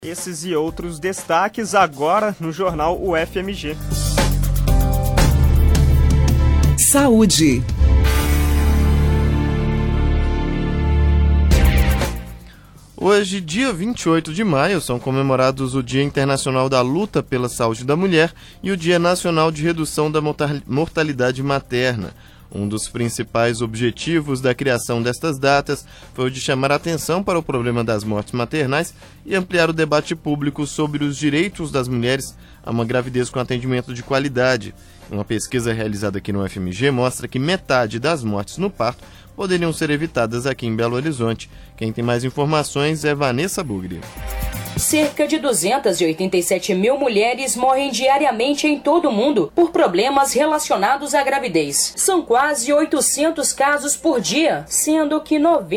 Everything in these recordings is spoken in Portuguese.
Esses e outros destaques agora no jornal UFMG. Saúde. Hoje, dia 28 de maio, são comemorados o Dia Internacional da Luta pela Saúde da Mulher e o Dia Nacional de Redução da Mortalidade Materna. Um dos principais objetivos da criação destas datas foi o de chamar a atenção para o problema das mortes maternais e ampliar o debate público sobre os direitos das mulheres a uma gravidez com atendimento de qualidade. Uma pesquisa realizada aqui no UFMG mostra que metade das mortes no parto poderiam ser evitadas aqui em Belo Horizonte. Quem tem mais informações é Vanessa Bugri. Cerca de 287 mil mulheres morrem diariamente em todo o mundo por problemas relacionados à gravidez. São quase 800 casos por dia, sendo que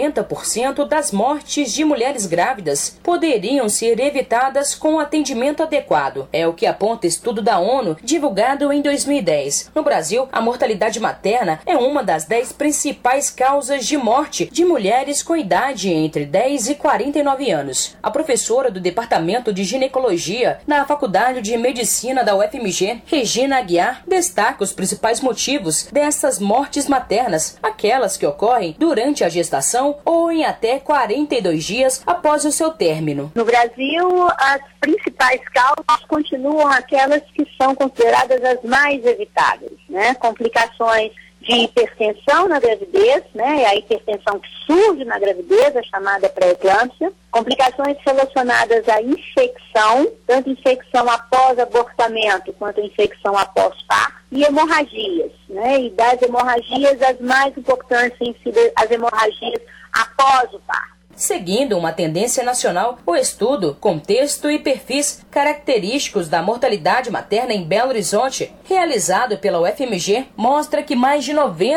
90% das mortes de mulheres grávidas poderiam ser evitadas com atendimento adequado. É o que aponta estudo da ONU, divulgado em 2010. No Brasil, a mortalidade materna é uma das 10 principais causas de morte de mulheres com idade entre 10 e 49 anos. A professora do Departamento de Ginecologia na Faculdade de Medicina da UFMG, Regina Aguiar, destaca os principais motivos dessas mortes maternas, aquelas que ocorrem durante a gestação ou em até 42 dias após o seu término. No Brasil, as principais causas continuam aquelas que são consideradas as mais evitáveis, né? Complicações de hipertensão na gravidez, né? A hipertensão que surge na gravidez, a chamada pré-eclâmpsia. Complicações relacionadas à infecção, tanto infecção após abortamento quanto infecção após parto. E hemorragias, né? E das hemorragias, as mais importantes têm sido as hemorragias após o parto. Seguindo uma tendência nacional, o estudo Contexto e Perfis Característicos da Mortalidade Materna em Belo Horizonte, realizado pela UFMG, mostra que mais de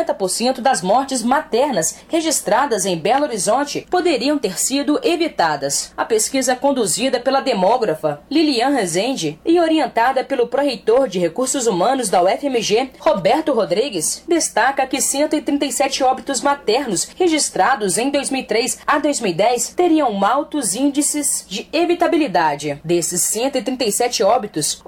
90% das mortes maternas registradas em Belo Horizonte poderiam ter sido evitadas. A pesquisa conduzida pela demógrafa Lilian Rezende e orientada pelo pró-reitor de Recursos Humanos da UFMG, Roberto Rodrigues, destaca que 137 óbitos maternos registrados em 2003 a 2010 teriam altos índices de evitabilidade. Desses 137 óbitos,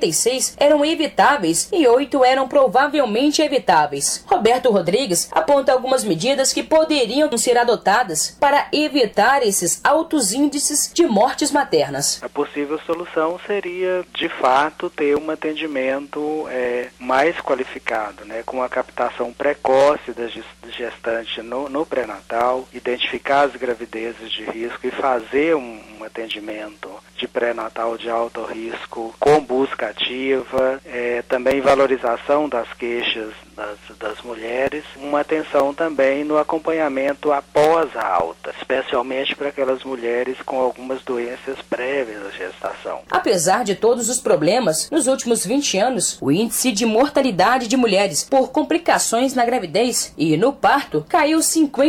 86 eram evitáveis e 8 eram provavelmente evitáveis. Roberto Rodrigues aponta algumas medidas que poderiam ser adotadas para evitar esses altos índices de mortes maternas. A possível solução seria, de fato, ter um atendimento mais qualificado, né, com a captação precoce da gestante no pré-natal, identificar as gravidezes de risco e fazer um atendimento de pré-natal de alto risco com busca ativa, também valorização das queixas das mulheres, uma atenção também no acompanhamento após a alta, especialmente para aquelas mulheres com algumas doenças prévias à gestação. Apesar de todos os problemas, nos últimos 20 anos, o índice de mortalidade de mulheres por complicações na gravidez e no parto caiu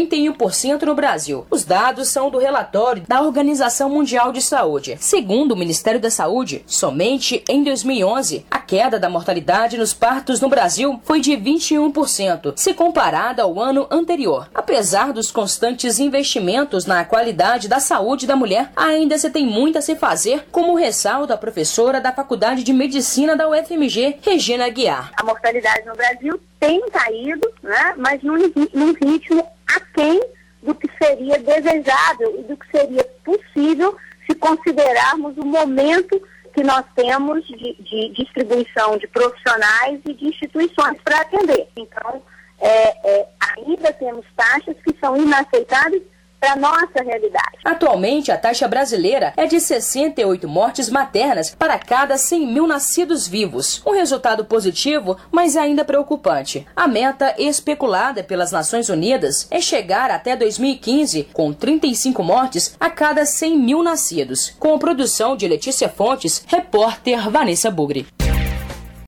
51% no Brasil. Os dados são do relatório da Organização Mundial de Saúde. Segundo o Ministério da Saúde, somente em 2011, a queda da mortalidade nos partos no Brasil foi de 21%, se comparada ao ano anterior. Apesar dos constantes investimentos na qualidade da saúde da mulher, ainda se tem muito a se fazer, como ressalta a professora da Faculdade de Medicina da UFMG, Regina Aguiar. A mortalidade no Brasil tem caído, né, mas num ritmo aquém do que seria desejável e do que seria possível se considerarmos o momento que nós temos de distribuição de profissionais e de instituições para atender. Então, ainda temos taxas que são inaceitáveis para a nossa realidade. Atualmente, a taxa brasileira é de 68 mortes maternas para cada 100 mil nascidos vivos. Um resultado positivo, mas ainda preocupante. A meta especulada pelas Nações Unidas é chegar até 2015 com 35 mortes a cada 100 mil nascidos. Com produção de Letícia Fontes, repórter Vanessa Bugri.